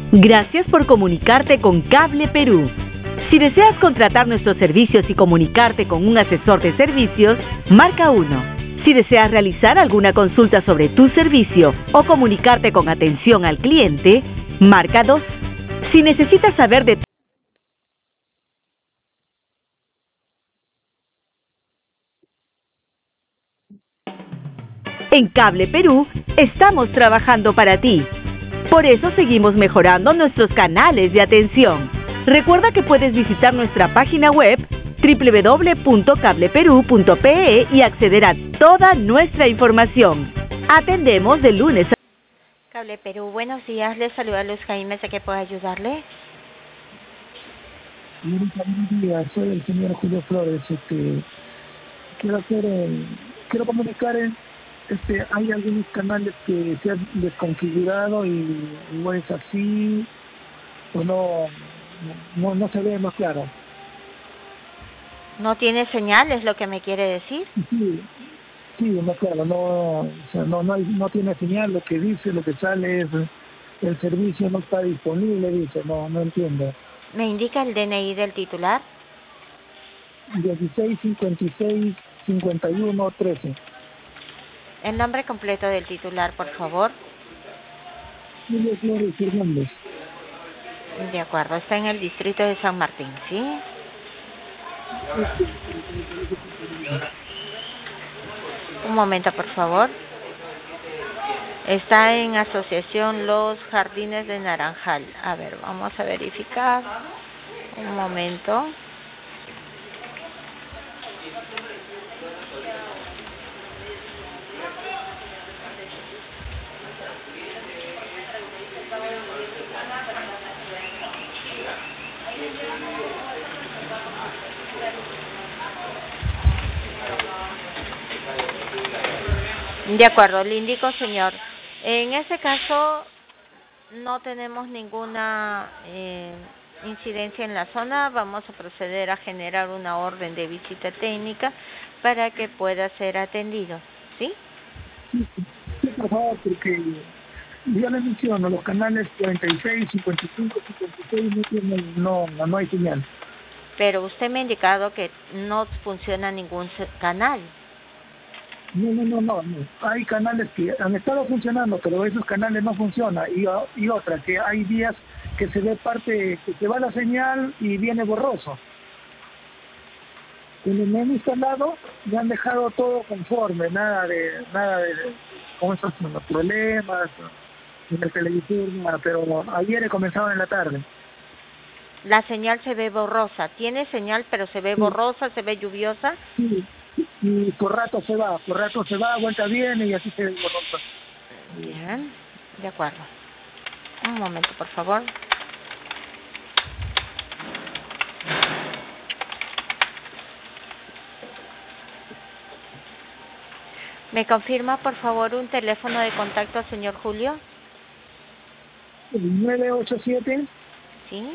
Gracias por comunicarte con Cable Perú. Si deseas contratar nuestros servicios y comunicarte con un asesor de servicios, marca 1. Si deseas realizar alguna consulta sobre tu servicio o comunicarte con atención al cliente, marca 2. Si necesitas saber de En Cable Perú estamos trabajando para ti. Por eso seguimos mejorando nuestros canales de atención. Recuerda que puedes visitar nuestra página web www.cableperú.pe y acceder a toda nuestra información. Atendemos de lunes a... Cable Perú, buenos días. Les saluda Luz Jaime. ¿De qué puedo ayudarle? Buenos días, soy el señor Julio Flores. Quiero comunicar, hay algunos canales que se han desconfigurado y no es así, o no se ve más claro. ¿No tiene señal, es lo que me quiere decir? Sí, más claro, no tiene señal, lo que dice, lo que sale es, el servicio no está disponible, dice, no entiendo. ¿Me indica el DNI del titular? 16 56 51 13. El nombre completo del titular, por favor. Julio Flores Hernández. De acuerdo, está en el distrito de San Martín, ¿sí? Un momento, por favor. Está en asociación Los Jardines de Naranjal. A ver, vamos a verificar. Un momento. De acuerdo, le indico, señor. En este caso, no tenemos ninguna incidencia en la zona. Vamos a proceder a generar una orden de visita técnica para que pueda ser atendido, ¿sí? Sí, por favor, porque yo le menciono, los canales 46, 55, 56 no hay señal. Pero usted me ha indicado que no funciona ningún canal. No. Hay canales que han estado funcionando, pero esos canales no funcionan. Y otra, que hay días que se ve parte, que se va la señal y viene borroso. Cuando me han instalado, me han dejado todo conforme, nada de con esos problemas, en el televisor, nada, pero ayer he comenzado en la tarde. La señal se ve borrosa. Tiene señal, pero se ve borrosa, se ve lluviosa. Sí. Y por rato se va, vuelta viene y así se ve borrosa. Bien, de acuerdo. Un momento, por favor. ¿Me confirma, por favor, un teléfono de contacto, señor Julio? 987 ¿Sí?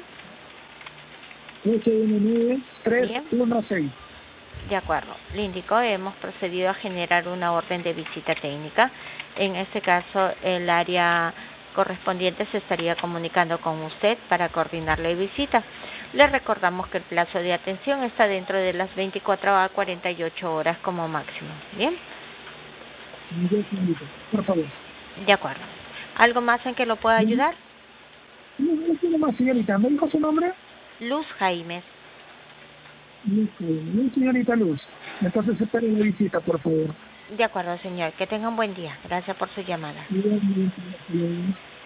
819 316. De acuerdo. Le indico, hemos procedido a generar una orden de visita técnica. En este caso, el área correspondiente se estaría comunicando con usted para coordinar la visita. Le recordamos que el plazo de atención está dentro de las 24 a 48 horas como máximo. ¿Bien? Por favor. De acuerdo. ¿Algo más en que lo pueda ayudar? No tiene más, señorita. ¿Me dijo su nombre? Luz Jaime. Señorita Luz. Entonces espere la visita, por favor. De acuerdo, señor. Que tenga un buen día. Gracias por su llamada. Bien.